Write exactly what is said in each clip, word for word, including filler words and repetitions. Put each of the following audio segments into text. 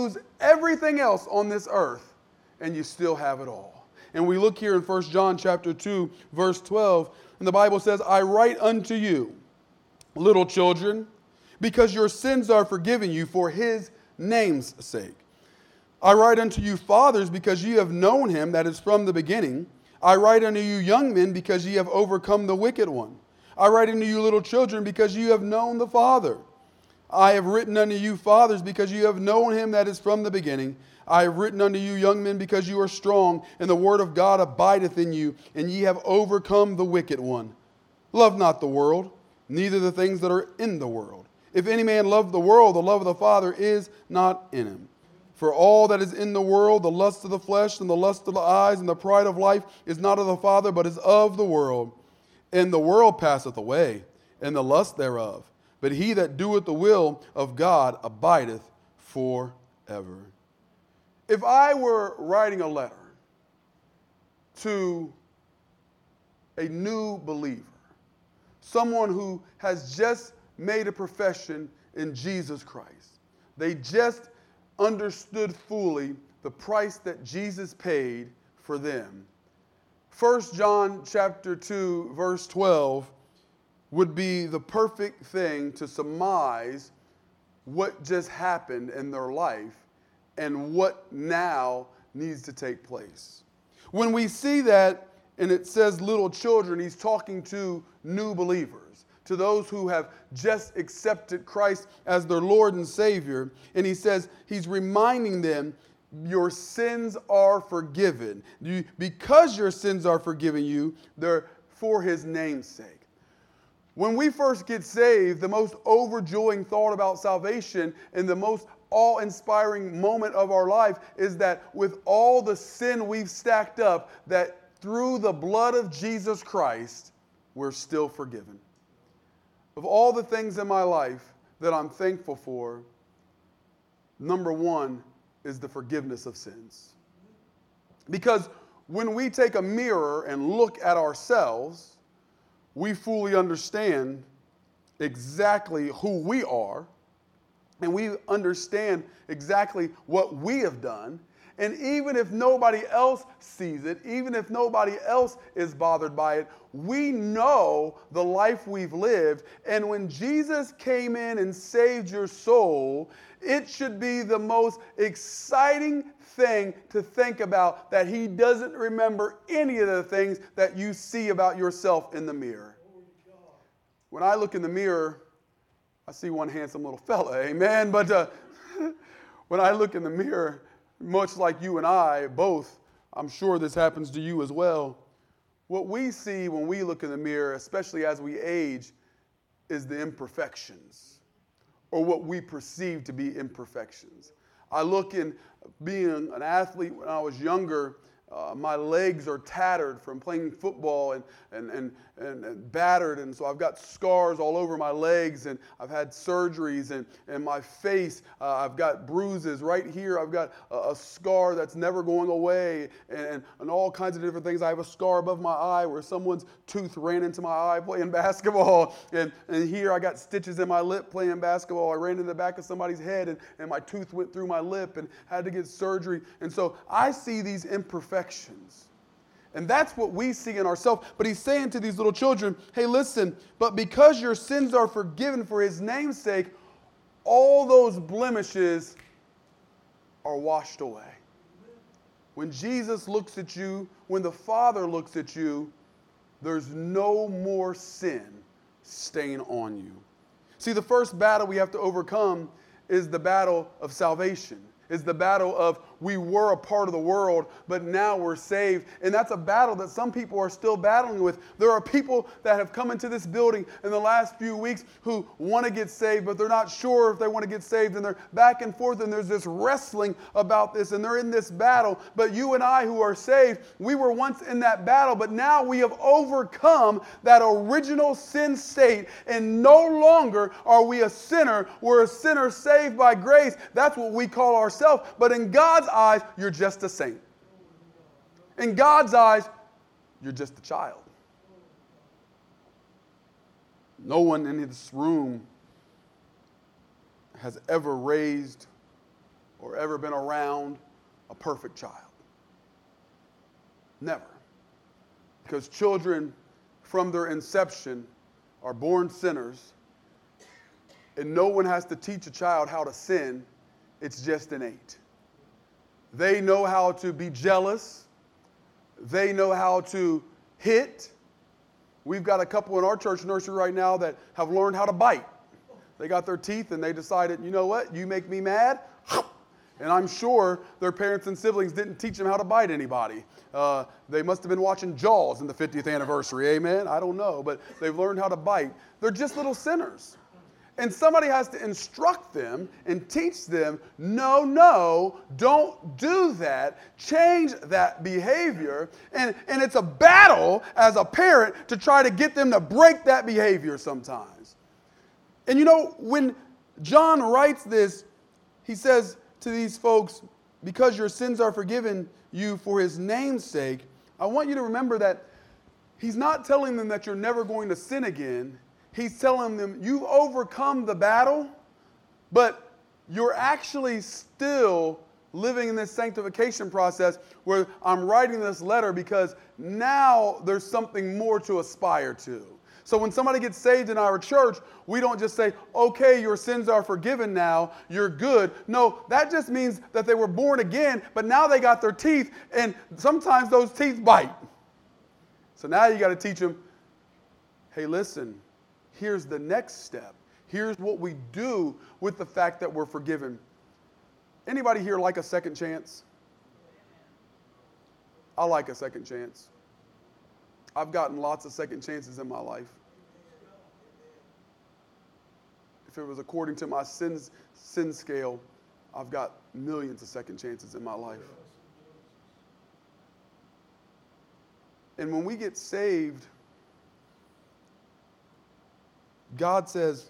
lose everything else on this earth, and you still have it all. And we look here in First John chapter two, verse twelve, and the Bible says, I write unto you, little children, because your sins are forgiven you for his name's sake. I write unto you, fathers, because ye have known him that is from the beginning. I write unto you, young men, because ye have overcome the wicked one. I write unto you, little children, because ye have known the Father. I have written unto you, fathers, because you have known him that is from the beginning. I have written unto you, young men, because you are strong, and the word of God abideth in you, and ye have overcome the wicked one. Love not the world, neither the things that are in the world. If any man love the world, the love of the Father is not in him. For all that is in the world, the lust of the flesh, and the lust of the eyes, and the pride of life, is not of the Father, but is of the world. And the world passeth away, and the lust thereof. But he that doeth the will of God abideth forever. If I were writing a letter to a new believer, someone who has just made a profession in Jesus Christ, they just understood fully the price that Jesus paid for them. First John chapter two, verse twelve would be the perfect thing to surmise what just happened in their life and what now needs to take place. When we see that, and it says little children, he's talking to new believers, to those who have just accepted Christ as their Lord and Savior. And he says, he's reminding them, your sins are forgiven. You, because your sins are forgiven you, they're for his name's sake. When we first get saved, the most overjoying thought about salvation and the most awe-inspiring moment of our life is that with all the sin we've stacked up, that through the blood of Jesus Christ, we're still forgiven. Of all the things in my life that I'm thankful for, number one is the forgiveness of sins. Because when we take a mirror and look at ourselves, we fully understand exactly who we are, and we understand exactly what we have done. And even if nobody else sees it, even if nobody else is bothered by it, we know the life we've lived. And when Jesus came in and saved your soul, it should be the most exciting thing to think about, that he doesn't remember any of the things that you see about yourself in the mirror. When I look in the mirror, I see one handsome little fella, amen? But uh, when I look in the mirror, much like you and I both, I'm sure this happens to you as well, what we see when we look in the mirror, especially as we age, is the imperfections, or what we perceive to be imperfections. I look in being an athlete when I was younger, uh, my legs are tattered from playing football and, and, and, and, and battered, and so I've got scars all over my legs, and I've had surgeries, and, and my face, uh, I've got bruises right here. I've got a, a scar that's never going away, and, and all kinds of different things. I have a scar above my eye where someone's tooth ran into my eye playing basketball, and, and here I got stitches in my lip playing basketball. I ran into the back of somebody's head, and, and my tooth went through my lip and had to get surgery. And so I see these imperfections. And that's what we see in ourselves. But he's saying to these little children, hey, listen, but because your sins are forgiven for his name's sake, all those blemishes are washed away. When Jesus looks at you, when the Father looks at you, there's no more sin stain on you. See, the first battle we have to overcome is the battle of salvation. Is the battle of we were a part of the world, but now we're saved. And that's a battle that some people are still battling with. There are people that have come into this building in the last few weeks who want to get saved, but they're not sure if they want to get saved. And they're back and forth, and there's this wrestling about this, and they're in this battle. But you and I who are saved, we were once in that battle, but now we have overcome that original sin state, and no longer are we a sinner. We're a sinner saved by grace. That's what we call ourselves. But in God's eyes, you're just a saint. In God's eyes, you're just a child. No one in this room has ever raised or ever been around a perfect child. Never. Because children from their inception are born sinners, and no one has to teach a child how to sin. It's just innate. They know how to be jealous. They know how to hit. We've got a couple in our church nursery right now that have learned how to bite. They got their teeth and they decided, you know what, you make me mad. And I'm sure their parents and siblings didn't teach them how to bite anybody. Uh, they must have been watching Jaws in the fiftieth anniversary, amen? I don't know, but they've learned how to bite. They're just little sinners. And somebody has to instruct them and teach them, no, no, don't do that. Change that behavior. And, and it's a battle as a parent to try to get them to break that behavior sometimes. And you know, when John writes this, he says to these folks, because your sins are forgiven you for his name's sake, I want you to remember that he's not telling them that you're never going to sin again. He's telling them you've overcome the battle, but you're actually still living in this sanctification process where I'm writing this letter because now there's something more to aspire to. So when somebody gets saved in our church, we don't just say, okay, your sins are forgiven now, you're good. No, that just means that they were born again, but now they got their teeth, and sometimes those teeth bite. So now you got to teach them, hey, listen, here's the next step. Here's what we do with the fact that we're forgiven. Anybody here like a second chance? I like a second chance. I've gotten lots of second chances in my life. If it was according to my sins, sin scale, I've got millions of second chances in my life. And when we get saved, God says,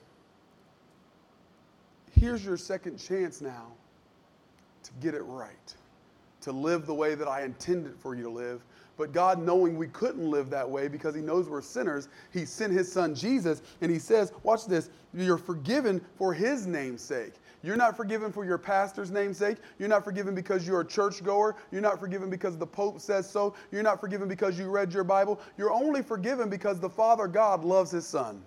here's your second chance now to get it right, to live the way that I intended for you to live. But God, knowing we couldn't live that way because he knows we're sinners, he sent his son Jesus, and he says, watch this, you're forgiven for his name's sake. You're not forgiven for your pastor's name's sake. You're not forgiven because you're a churchgoer. You're not forgiven because the Pope says so. You're not forgiven because you read your Bible. You're only forgiven because the Father God loves his son.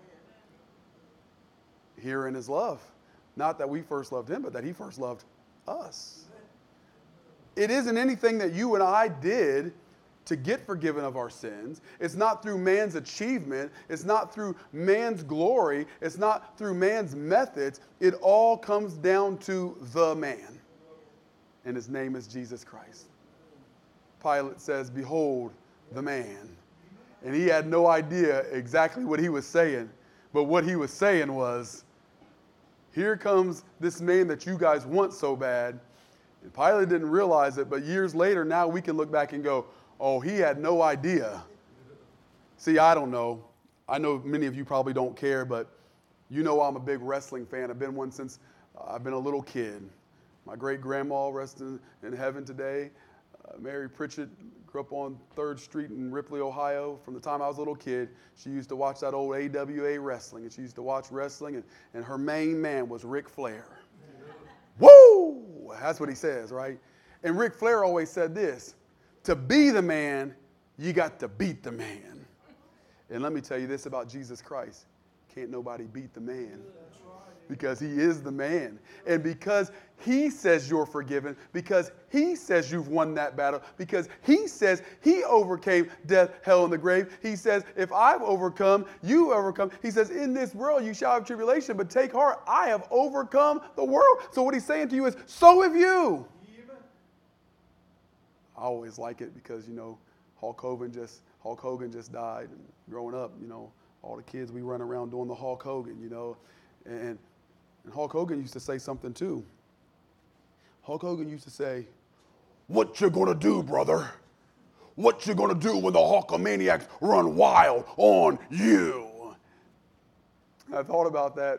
Here in his love. Not that we first loved him, but that he first loved us. It isn't anything that you and I did to get forgiven of our sins. It's not through man's achievement. It's not through man's glory. It's not through man's methods. It all comes down to the man. And his name is Jesus Christ. Pilate says, behold the man. And he had no idea exactly what he was saying. But what he was saying was, here comes this man that you guys want so bad. And Pilate didn't realize it, but years later, now we can look back and go, oh, he had no idea. See, I don't know. I know many of you probably don't care, but you know I'm a big wrestling fan. I've been one since uh, I've been a little kid. My great-grandma rests in, in heaven today. Uh, Mary Pritchett grew up on third Street in Ripley, Ohio. From the time I was a little kid, she used to watch that old A W A wrestling, and she used to watch wrestling, and, and her main man was Ric Flair. Woo! That's what he says, right? And Ric Flair always said this, to be the man, you got to beat the man. And let me tell you this about Jesus Christ. Can't nobody beat the man. Because he is the man. And because he says you're forgiven, because he says you've won that battle, because he says he overcame death, hell, and the grave. He says, if I've overcome, you overcome. He says, in this world you shall have tribulation, but take heart, I have overcome the world. So what he's saying to you is, so have you. I always like it because, you know, Hulk Hogan just Hulk Hogan just died. And growing up, you know, all the kids, we run around doing the Hulk Hogan, you know. And, and Hulk Hogan used to say something too. Hulk Hogan used to say, what you gonna do, brother? What you gonna do when the Hulkamaniacs run wild on you? I thought about that.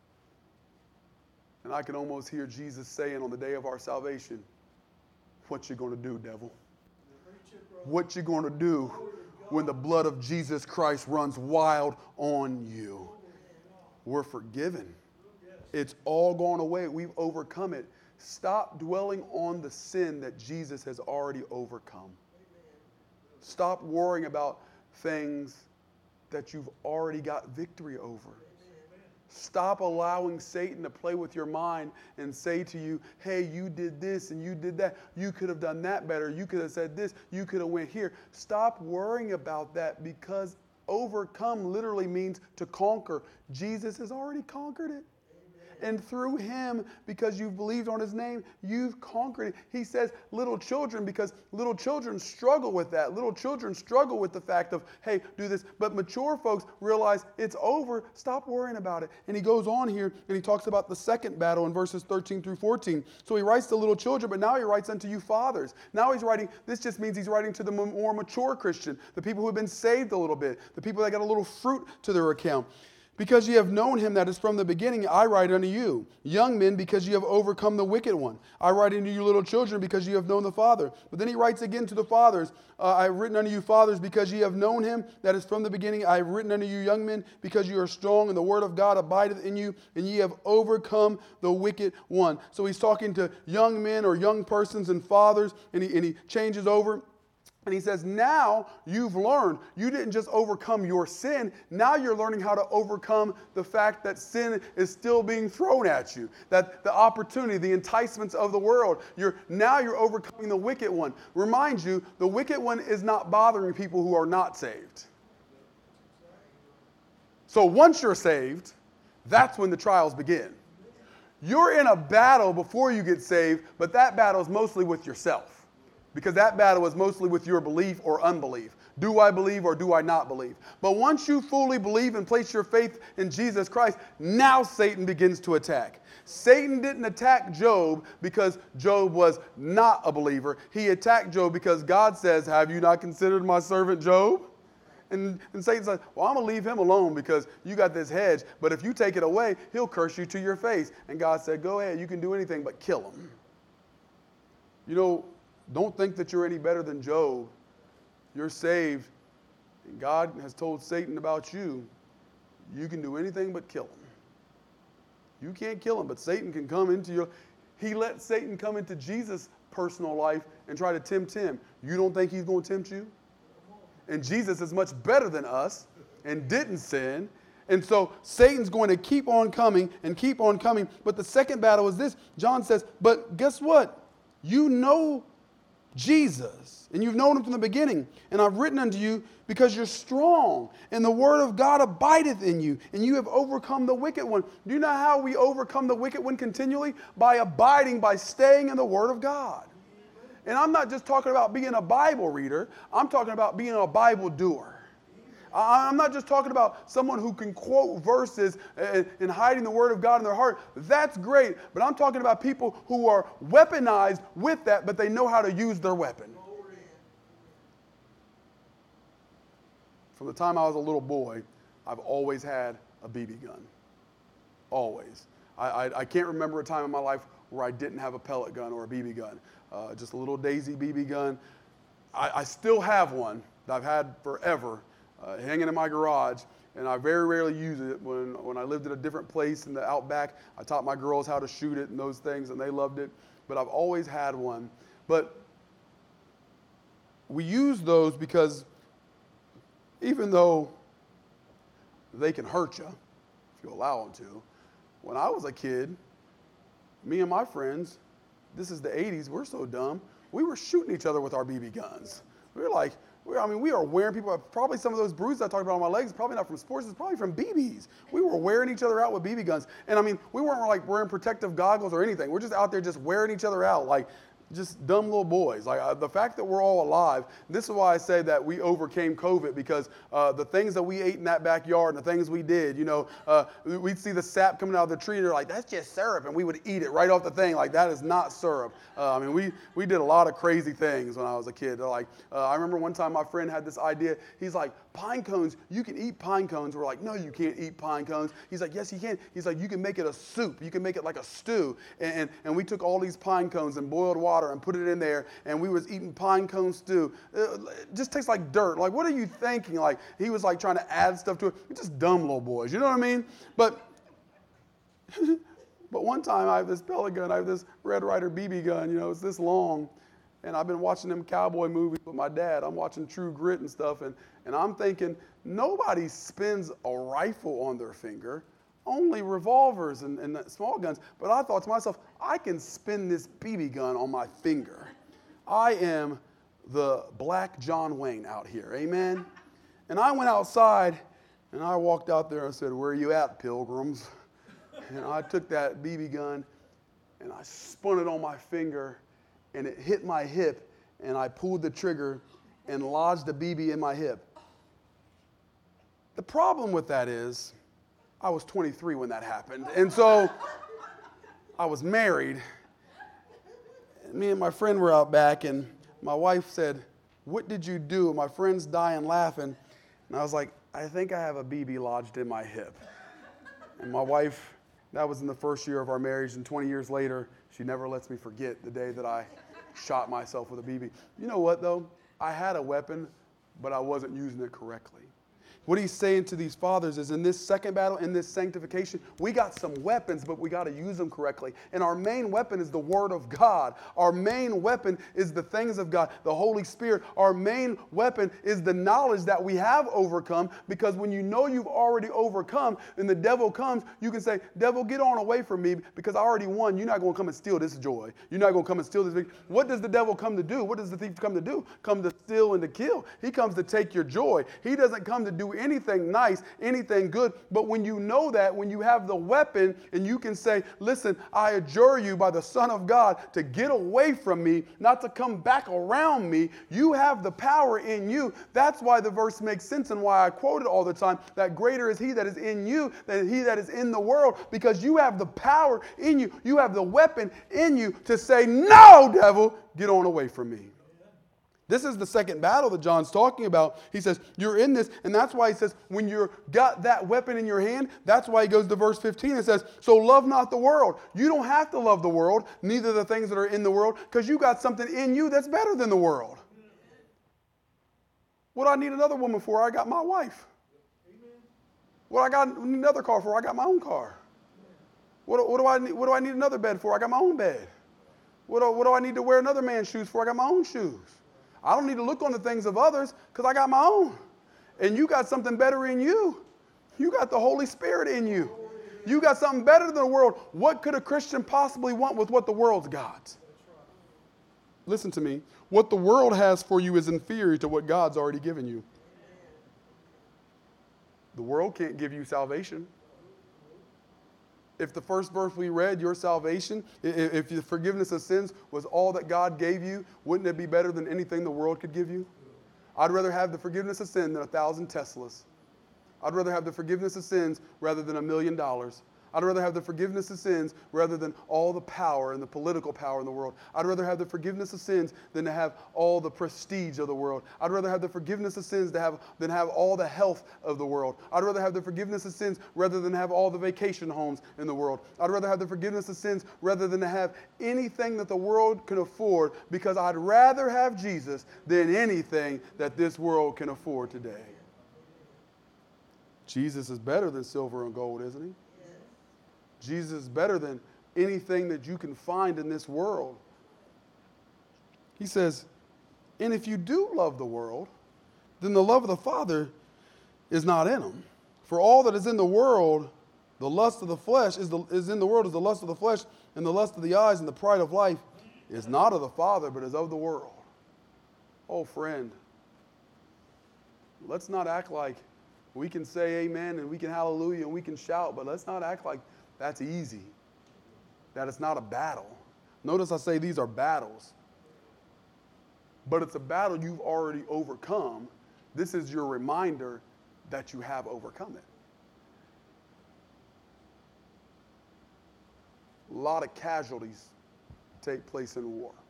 And I can almost hear Jesus saying on the day of our salvation, what you gonna do, devil? What you gonna do when the blood of Jesus Christ runs wild on you? We're forgiven. It's all gone away. We've overcome it. stop dwelling on the sin that Jesus has already overcome. Stop worrying about things that you've already got victory over. Stop allowing Satan to play with your mind and say to you, hey, you did this and you did that. You could have done that better. You could have said this. You could have went here. Stop worrying about that, because overcome literally means to conquer. Jesus has already conquered it. And through him, because you've believed on his name, you've conquered it. He says little children, because little children struggle with that. Little children struggle with the fact of, hey, do this. But mature folks realize it's over. Stop worrying about it. And he goes on here and he talks about the second battle in verses thirteen through fourteen. So he writes to little children, but now he writes unto you fathers. Now he's writing, this just means he's writing to the more mature Christian, the people who have been saved a little bit, the people that got a little fruit to their account. Because ye have known him that is from the beginning, I write unto you. Young men, because ye have overcome the wicked one. I write unto you, little children, because ye have known the Father. But then he writes again to the fathers, uh, I have written unto you, fathers, because ye have known him that is from the beginning. I have written unto you, young men, because you are strong, and the word of God abideth in you, and ye have overcome the wicked one. So he's talking to young men or young persons and fathers, and he, and he changes over. And he says, now you've learned. You didn't just overcome your sin. Now you're learning how to overcome the fact that sin is still being thrown at you. That the opportunity, the enticements of the world. You're, now you're overcoming the wicked one. Remind you, the wicked one is not bothering people who are not saved. So once you're saved, that's when the trials begin. You're in a battle before you get saved, but that battle is mostly with yourself. Because that battle is mostly with your belief or unbelief. Do I believe or do I not believe? But once you fully believe and place your faith in Jesus Christ, now Satan begins to attack. Satan didn't attack Job because Job was not a believer. He attacked Job because God says, have you not considered my servant Job? And, and Satan says, well, I'm going to leave him alone because you got this hedge. But if you take it away, he'll curse you to your face. And God said, go ahead, you can do anything but kill him. You know, don't think that you're any better than Job. You're saved. And God has told Satan about you. You can do anything but kill him. You can't kill him, but Satan can come into your... He let Satan come into Jesus' personal life and try to tempt him. You don't think he's going to tempt you? And Jesus is much better than us and didn't sin. And so Satan's going to keep on coming and keep on coming. But the second battle is this. John says, but guess what? You know Jesus, and you've known him from the beginning, and I've written unto you because you're strong, and the word of God abideth in you, and you have overcome the wicked one. Do you know how we overcome the wicked one continually? By abiding, by staying in the word of God. And I'm not just talking about being a Bible reader, I'm talking about being a Bible doer. I'm not just talking about someone who can quote verses and, and hiding the word of God in their heart. That's great. But I'm talking about people who are weaponized with that, but they know how to use their weapon. From the time I was a little boy, I've always had a B B gun. Always. I, I, I can't remember a time in my life where I didn't have a pellet gun or a B B gun. Uh, just a little Daisy B B gun. I, I still have one that I've had forever. Uh, hanging in my garage, and I very rarely use it. When, when I lived at a different place in the outback, I taught my girls how to shoot it and those things, and they loved it. But I've always had one. But we use those because even though they can hurt you, if you allow them to, when I was a kid, me and my friends, this is the eighties, we're so dumb, we were shooting each other with our B B guns. We were like, I mean, we are wearing people, probably some of those bruises I talked about on my legs, probably not from sports, it's probably from B Bs. We were wearing each other out with B B guns. And I mean, we weren't like wearing protective goggles or anything. We're just out there just wearing each other out like just dumb little boys. Like uh, the fact that we're all alive, this is why I say that we overcame COVID, because uh, the things that we ate in that backyard and the things we did, you know, uh, we'd see the sap coming out of the tree and they're like, that's just syrup. And we would eat it right off the thing. Like, that is not syrup. Uh, I mean, we, we did a lot of crazy things when I was a kid. They're like, uh, I remember one time my friend had this idea. He's like, pine cones, you can eat pine cones. We're like, no, you can't eat pine cones. He's like, yes, you can. He's like, you can make it a soup. You can make it like a stew. And, and, and we took all these pine cones and boiled water and put it in there, and we was eating pine cone stew. It just tastes like dirt. Like, what are you thinking? Like, he was like trying to add stuff to it. We're just dumb little boys. You know what I mean? But But one time I have this pellet gun, I have this Red Ryder B B gun, you know, it's this long. And I've been watching them cowboy movies with my dad. I'm watching True Grit and stuff. And, and I'm thinking, nobody spins a rifle on their finger, only revolvers and, and small guns. But I thought to myself, I can spin this B B gun on my finger. I am the Black John Wayne out here, amen? And I went outside, and I walked out there and said, where are you at, pilgrims? And I took that B B gun, and I spun it on my finger, and it hit my hip, and I pulled the trigger and lodged the B B in my hip. The problem with that is, I was twenty-three when that happened, and so I was married. Me and my friend were out back, and my wife said, what did you do? And my friend's dying laughing, and I was like, I think I have a B B lodged in my hip. And my wife, that was in the first year of our marriage, and twenty years later, she never lets me forget the day that I shot myself with a B B. You know what, though? I had a weapon, but I wasn't using it correctly. What he's saying to these fathers is in this second battle, in this sanctification, we got some weapons, but we got to use them correctly. And our main weapon is the Word of God. Our main weapon is the things of God, the Holy Spirit. Our main weapon is the knowledge that we have overcome, because when you know you've already overcome and the devil comes, you can say, devil, get on away from me because I already won. You're not going to come and steal this joy. You're not going to come and steal this victory. What does the devil come to do? What does the thief come to do? Come to steal and to kill. He comes to take your joy. He doesn't come to do anything nice, anything good. But when you know that, when you have the weapon and you can say, listen, I adjure you by the Son of God to get away from me, not to come back around me, you have the power in you. That's why the verse makes sense and why I quote it all the time, that greater is he that is in you than he that is in the world, because you have the power in you. You have the weapon in you to say, no, devil, get on away from me. This is the second battle that John's talking about. He says, you're in this, and that's why he says, when you've got that weapon in your hand, that's why he goes to verse fifteen and says, so love not the world. You don't have to love the world, neither the things that are in the world, because you got something in you that's better than the world. What do I need another woman for? I got my wife. What I got another car for? I got my own car. What, what, do I need, what do I need another bed for? I got my own bed. What do, what do I need to wear another man's shoes for? I got my own shoes. I don't need to look on the things of others because I got my own. And you got something better in you. You got the Holy Spirit in you. You got something better than the world. What could a Christian possibly want with what the world's got? Listen to me. What the world has for you is inferior to what God's already given you. The world can't give you salvation. If the first verse we read, your salvation, if the forgiveness of sins was all that God gave you, wouldn't it be better than anything the world could give you? I'd rather have the forgiveness of sin than a thousand Teslas. I'd rather have the forgiveness of sins rather than a million dollars. I'd rather have the forgiveness of sins rather than all the power and the political power in the world. I'd rather have the forgiveness of sins than to have all the prestige of the world. I'd rather have the forgiveness of sins to have, than have all the health of the world. I'd rather have the forgiveness of sins rather than have all the vacation homes in the world. I'd rather have the forgiveness of sins rather than to have anything that the world can afford, because I'd rather have Jesus than anything that this world can afford today. Jesus is better than silver and gold, isn't he? Jesus is better than anything that you can find in this world. He says, and if you do love the world, then the love of the Father is not in them. For all that is in the world, the lust of the flesh is, the, is in the world is the lust of the flesh and the lust of the eyes and the pride of life is not of the Father, but is of the world. Oh, friend, let's not act like we can say amen and we can hallelujah and we can shout, but let's not act like that's easy, that it's not a battle. Notice I say these are battles, but it's a battle you've already overcome. This is your reminder that you have overcome it. A lot of casualties take place in war.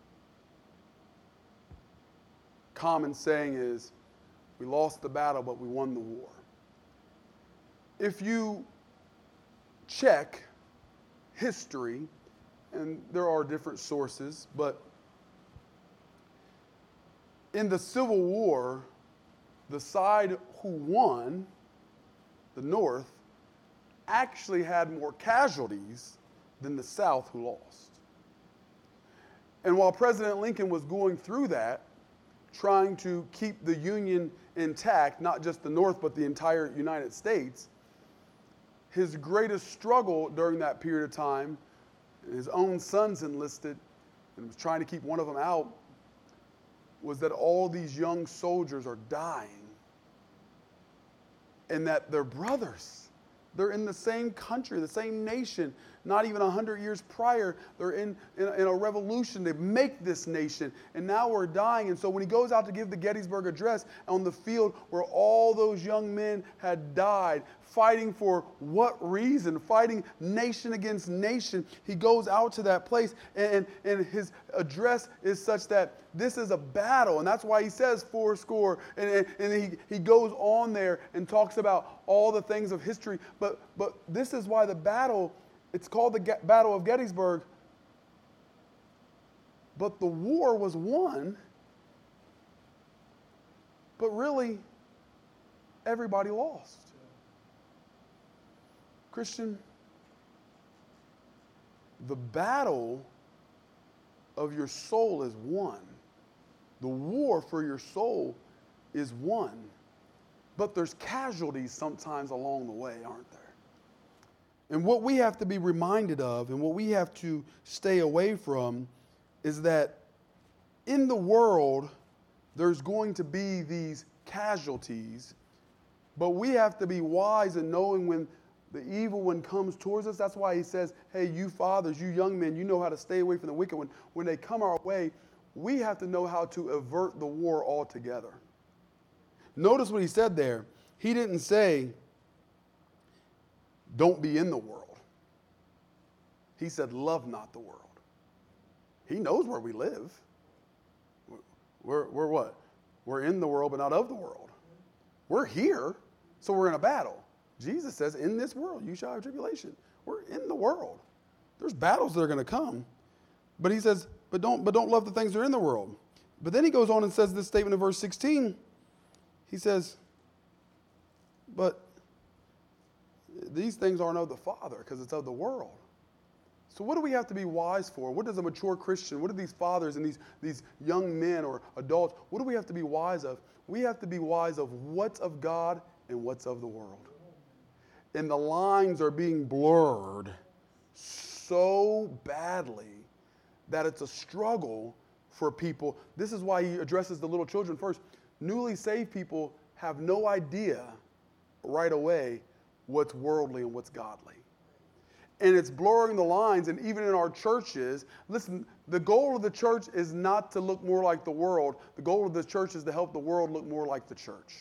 Common saying is, we lost the battle, but we won the war. If you check history, and there are different sources, but in the Civil War, the side who won, the North, actually had more casualties than the South who lost. And while President Lincoln was going through that, trying to keep the Union intact, not just the North, but the entire United States, his greatest struggle during that period of time, his own sons enlisted and was trying to keep one of them out, was that all these young soldiers are dying and that they're brothers. They're in the same country, the same nation. Not even one hundred years prior, they're in, in, in a revolution to make this nation. And now we're dying. And so when he goes out to give the Gettysburg Address on the field where all those young men had died, fighting for what reason? Fighting nation against nation. He goes out to that place, and, and his address is such that this is a battle. And that's why he says four score. And, and, and he, he goes on there and talks about all the things of history. But, but this is why the battle, it's called the Ge- Battle of Gettysburg. But the war was won. But really, everybody lost. Christian, the battle of your soul is won. The war for your soul is won. But there's casualties sometimes along the way, aren't there? And what we have to be reminded of and what we have to stay away from is that in the world, there's going to be these casualties, but we have to be wise in knowing when the evil one comes towards us. That's why he says, hey, you fathers, you young men, you know how to stay away from the wicked one. When they come our way, we have to know how to avert the war altogether. Notice what he said there. He didn't say, don't be in the world. He said, love not the world. He knows where we live. We're, we're what? We're in the world, but not of the world. We're here, so we're in a battle. Jesus says, in this world, you shall have tribulation. We're in the world. There's battles that are going to come. But he says, but don't, but don't love the things that are in the world. But then he goes on and says this statement in verse sixteen. He says, but these things aren't of the Father because it's of the world. So what do we have to be wise for? What does a mature Christian, what do these fathers and these, these young men or adults, what do we have to be wise of? We have to be wise of what's of God and what's of the world. And the lines are being blurred so badly that it's a struggle for people. This is why he addresses the little children first. Newly saved people have no idea right away what's worldly and what's godly. And it's blurring the lines, and even in our churches, listen, the goal of the church is not to look more like the world. The goal of the church is to help the world look more like the church.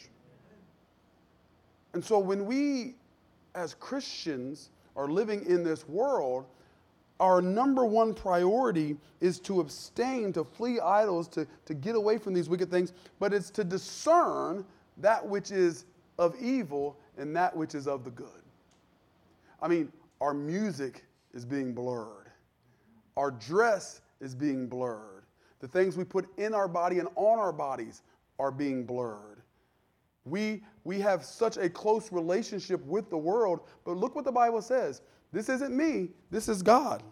And so when we, as Christians, are living in this world, our number one priority is to abstain, to flee idols, to, to get away from these wicked things, but it's to discern that which is of evil and that which is of the good. I mean, our music is being blurred. Our dress is being blurred. The things we put in our body and on our bodies are being blurred. We, we have such a close relationship with the world, but look what the Bible says. This isn't me, this is God.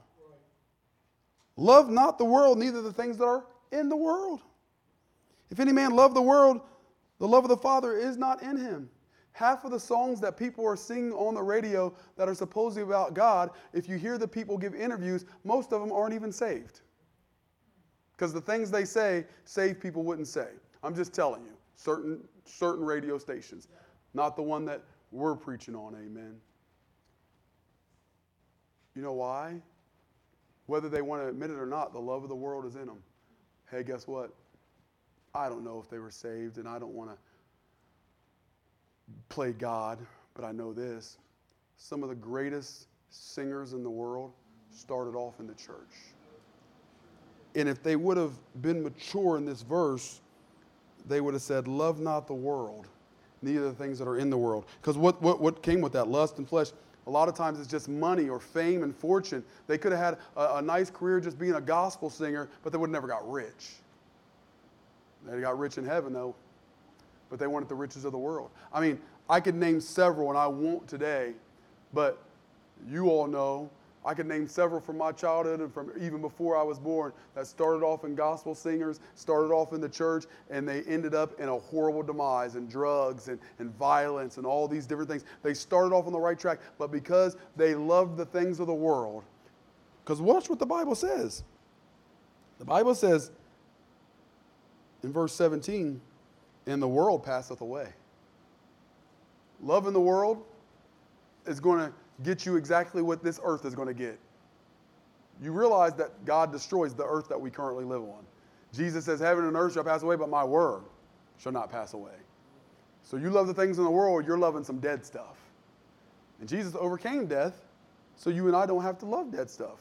Love not the world, neither the things that are in the world. If any man love the world, the love of the Father is not in him. Half of the songs that people are singing on the radio that are supposedly about God, if you hear the people give interviews, most of them aren't even saved. Because the things they say, saved people wouldn't say. I'm just telling you, certain, certain radio stations, not the one that we're preaching on, amen. You know why? Whether they want to admit it or not, the love of the world is in them. Hey, guess what? I don't know if they were saved, and I don't want to play God, but I know this. Some of the greatest singers in the world started off in the church. And if they would have been mature in this verse, they would have said, love not the world, neither the things that are in the world. Because what, what, what came with that? Lust and flesh. A lot of times it's just money or fame and fortune. They could have had a, a nice career just being a gospel singer, but they would have never got rich. They got rich in heaven, though, but they wanted the riches of the world. I mean, I could name several, and I won't today, but you all know I could name several from my childhood and from even before I was born that started off in gospel singers, started off in the church, and they ended up in a horrible demise and drugs and, and violence and all these different things. They started off on the right track, but because they loved the things of the world, because watch what the Bible says. The Bible says in verse seventeen, and the world passeth away. Loving the world is going to get you exactly what this earth is going to get. You realize that God destroys the earth that we currently live on. Jesus says, heaven and earth shall pass away, but my word shall not pass away. So you love the things in the world, you're loving some dead stuff. And Jesus overcame death, so you and I don't have to love dead stuff.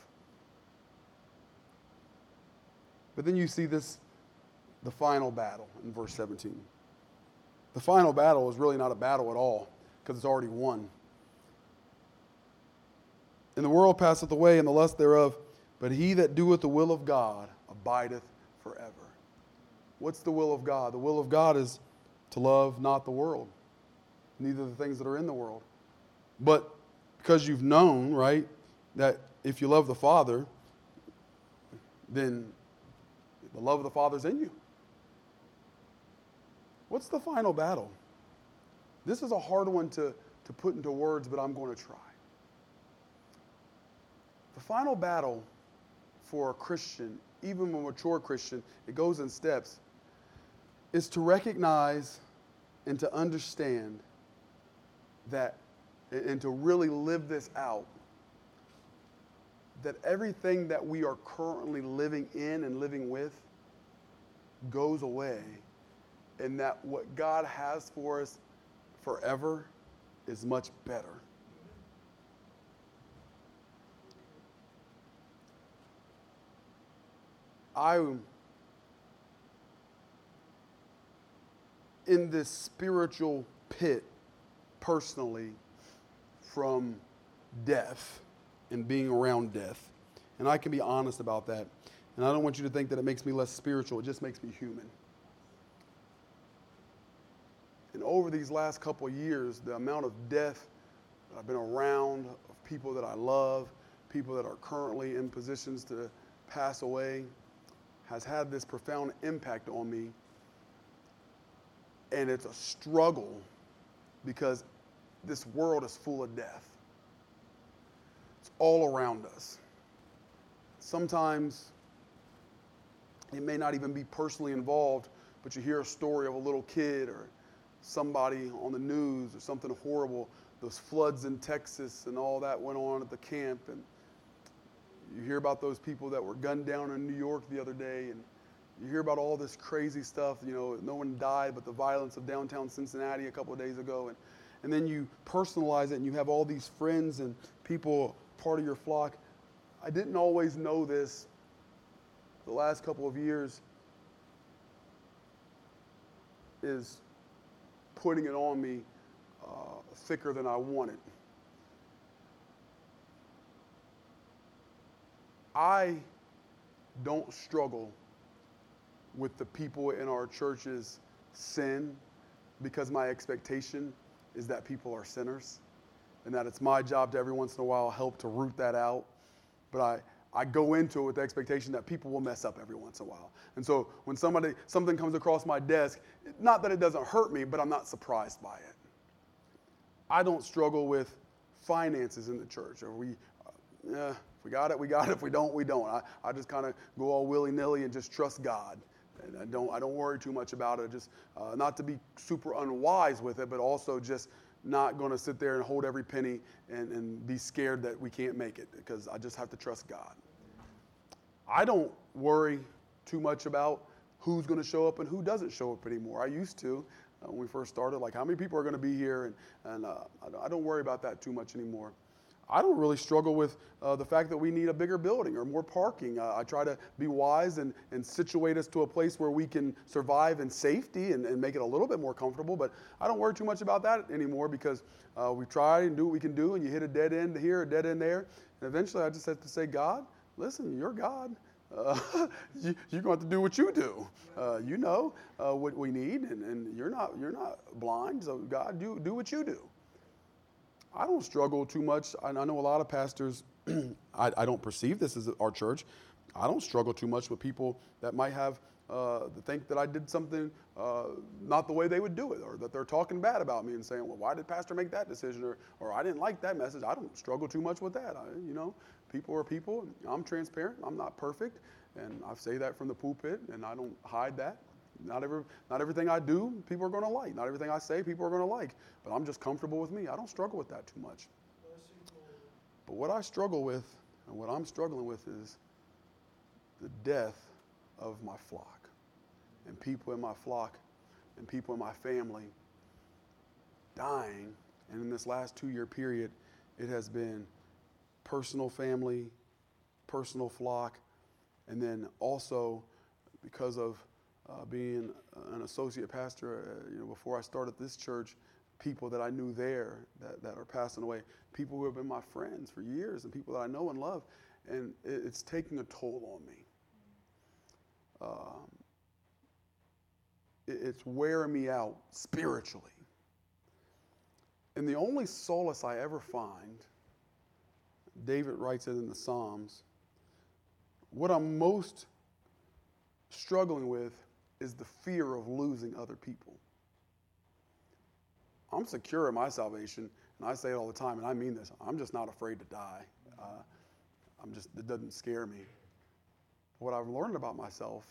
But then you see this, the final battle in verse seventeen. The final battle is really not a battle at all, because it's already won. And the world passeth away, and the lust thereof, but he that doeth the will of God abideth forever. What's the will of God? The will of God is to love not the world, neither the things that are in the world. But because you've known, right, that if you love the Father, then the love of the Father's in you. What's the final battle? This is a hard one to, to put into words, but I'm going to try. The final battle for a Christian, even a mature Christian, it goes in steps, is to recognize and to understand that, and to really live this out, that everything that we are currently living in and living with goes away, and that what God has for us forever is much better. I'm in this spiritual pit personally from death and being around death. And I can be honest about that. And I don't want you to think that it makes me less spiritual. It just makes me human. And over these last couple of years, the amount of death that I've been around, of people that I love, people that are currently in positions to pass away, has had this profound impact on me. And it's a struggle because this world is full of death. It's all around us. Sometimes it may not even be personally involved, but you hear a story of a little kid or somebody on the news or something horrible. Those floods in Texas and all that went on at the camp. And you hear about those people that were gunned down in New York the other day, and you hear about all this crazy stuff. You know, no one died, but the violence of downtown Cincinnati a couple of days ago. And, and then you personalize it, and you have all these friends and people, part of your flock. I didn't always know this the last couple of years is putting it on me uh, thicker than I wanted. I don't struggle with the people in our church's sin because my expectation is that people are sinners and that it's my job to every once in a while help to root that out. But I, I go into it with the expectation that people will mess up every once in a while. And so when somebody something comes across my desk, not that it doesn't hurt me, but I'm not surprised by it. I don't struggle with finances in the church. Or we, uh, yeah, if we got it, we got it. If we don't, we don't. I, I just kind of go all willy-nilly and just trust God. And I don't I don't worry too much about it. Just uh, not to be super unwise with it, but also just not going to sit there and hold every penny and, and be scared that we can't make it, because I just have to trust God. I don't worry too much about who's going to show up and who doesn't show up anymore. I used to uh, when we first started, like how many people are going to be here, and, and uh, I don't worry about that too much anymore. I don't really struggle with uh, the fact that we need a bigger building or more parking. Uh, I try to be wise and, and situate us to a place where we can survive in safety and, and make it a little bit more comfortable. But I don't worry too much about that anymore, because uh, we try and do what we can do, and you hit a dead end here, a dead end there. And eventually I just have to say, God, listen, you're God. Uh, you, you're going to have to do what you do. Uh, you know uh, what we need, and, and you're not you're not blind. So God, do do what you do. I don't struggle too much. I know a lot of pastors I, I don't perceive this as our church. I don't struggle too much with people that might have uh, think that I did something uh, not the way they would do it, or that they're talking bad about me and saying, well, why did Pastor make that decision? Or, or I didn't like that message. I don't struggle too much with that. I, you know, people are people. I'm transparent. I'm not perfect. And I say that from the pulpit, and I don't hide that. Not every, not everything I do, people are going to like. Not everything I say, people are going to like. But I'm just comfortable with me. I don't struggle with that too much. But what I struggle with, and what I'm struggling with, is the death of my flock, and people in my flock, and people in my family dying. And in this last two-year period, it has been personal family, personal flock, and then also because of uh, being an associate pastor, uh, you know, before I started this church, people that I knew there that, that are passing away, people who have been my friends for years, and people that I know and love, and it, it's taking a toll on me. Um, it, it's wearing me out spiritually. And the only solace I ever find, David writes it in the Psalms, what I'm most struggling with is the fear of losing other people. I'm secure in my salvation, and I say it all the time, and I mean this. I'm just not afraid to die. Uh, I'm just, it doesn't scare me. What I've learned about myself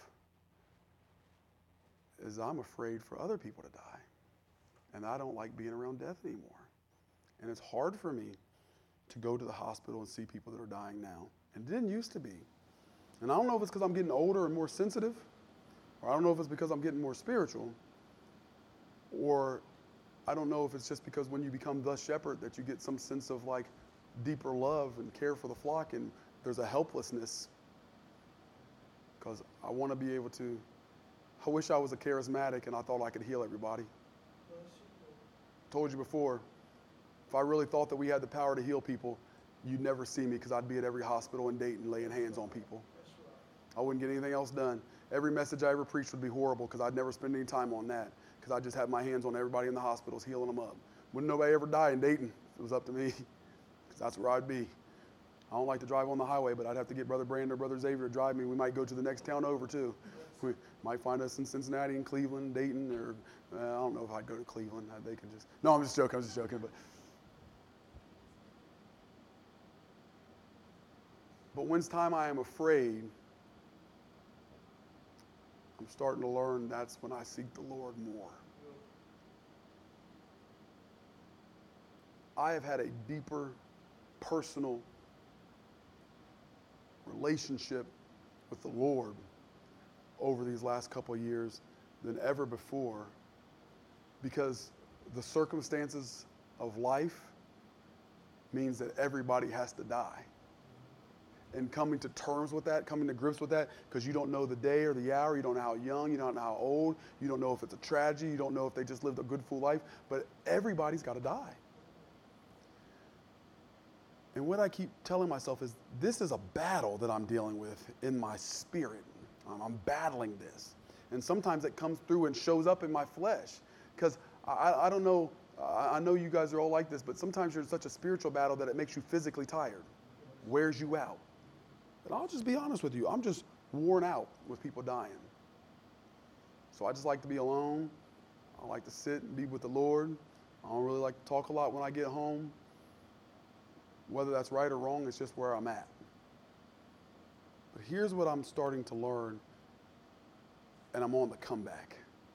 is I'm afraid for other people to die, and I don't like being around death anymore. And it's hard for me to go to the hospital and see people that are dying now, and it didn't used to be. And I don't know if it's because I'm getting older and more sensitive, or I don't know if it's because I'm getting more spiritual, or I don't know if it's just because when you become the shepherd that you get some sense of like deeper love and care for the flock, and there's a helplessness. Because I want to be able to, I wish I was a charismatic and I thought I could heal everybody. Told you before, if I really thought that we had the power to heal people, you'd never see me, because I'd be at every hospital in Dayton laying hands on people. I wouldn't get anything else done. Every message I ever preached would be horrible, because I'd never spend any time on that, because I just have my hands on everybody in the hospitals, healing them up. Wouldn't nobody ever die in Dayton if it was up to me, because that's where I'd be. I don't like to drive on the highway, but I'd have to get Brother Brandon or Brother Xavier to drive me. We might go to the next town over, too. We might find us in Cincinnati, in Cleveland, Dayton, or uh, I don't know if I'd go to Cleveland. They can just, no, I'm just joking, I'm just joking. But, but when's time I am afraid, I'm starting to learn that's when I seek the Lord more. I have had a deeper, personal relationship with the Lord over these last couple of years than ever before, because the circumstances of life means that everybody has to die. And coming to terms with that, coming to grips with that, because you don't know the day or the hour, you don't know how young, you don't know how old, you don't know if it's a tragedy, you don't know if they just lived a good, full life, but everybody's got to die. And what I keep telling myself is, this is a battle that I'm dealing with in my spirit. Um, I'm battling this. And sometimes it comes through and shows up in my flesh. Because I, I don't know, I, I know you guys are all like this, but sometimes you're in such a spiritual battle that it makes you physically tired, wears you out. And I'll just be honest with you, I'm just worn out with people dying. So I just like to be alone. I like to sit and be with the Lord. I don't really like to talk a lot when I get home. Whether that's right or wrong, it's just where I'm at. But here's what I'm starting to learn, and I'm on the comeback.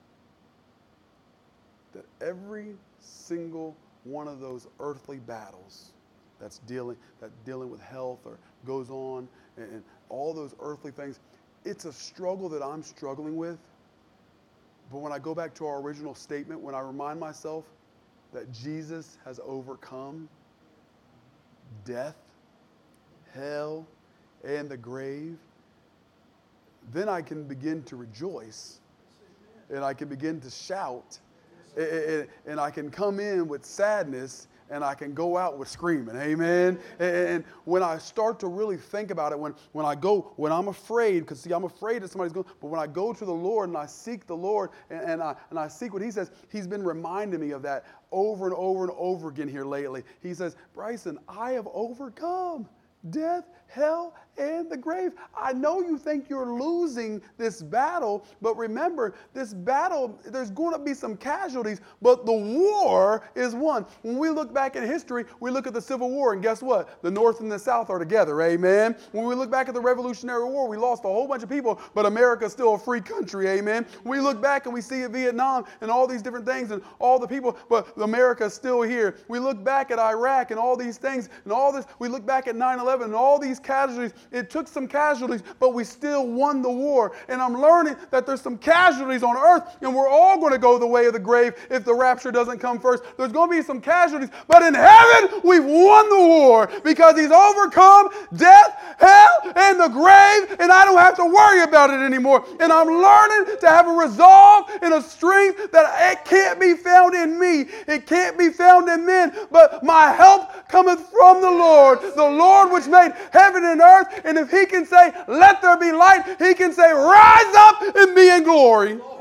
That every single one of those earthly battles that's dealing, that dealing with health or goes on, and, and all those earthly things, it's a struggle that I'm struggling with. But when I go back to our original statement, when I remind myself that Jesus has overcome death, hell, and the grave, then I can begin to rejoice, and I can begin to shout, and, and I can come in with sadness, and I can go out with screaming. Amen. And when I start to really think about it, when, when I go, when I'm afraid, because see, I'm afraid that somebody's going, but when I go to the Lord and I seek the Lord and, and, I, and I seek what He says, He's been reminding me of that over and over and over again here lately. He says, Bryson, I have overcome death, hell, and the grave. I know you think you're losing this battle, but remember, this battle, there's going to be some casualties, but the war is won. When we look back in history, we look at the Civil War, and guess what? The North and the South are together, amen? When we look back at the Revolutionary War, we lost a whole bunch of people, but America's still a free country, amen? We look back and we see Vietnam and all these different things and all the people, but America's still here. We look back at Iraq and all these things and all this. We look back at nine eleven and all these casualties. It took some casualties, but we still won the war. And I'm learning that there's some casualties on earth, and we're all going to go the way of the grave if the rapture doesn't come first. There's going to be some casualties, but in heaven, we've won the war because he's overcome death, hell, and the grave, and I don't have to worry about it anymore. And I'm learning to have a resolve and a strength that it can't be found in me. It can't be found in men, but my help cometh from the Lord, the Lord which made heaven and earth. And if he can say, let there be light, he can say, rise up and be in glory.